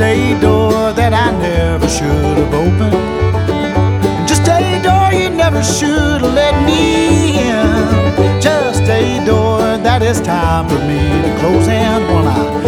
a door that I never should have opened. Just a door you never should have let me in. Just a door that it's time for me to close. And when I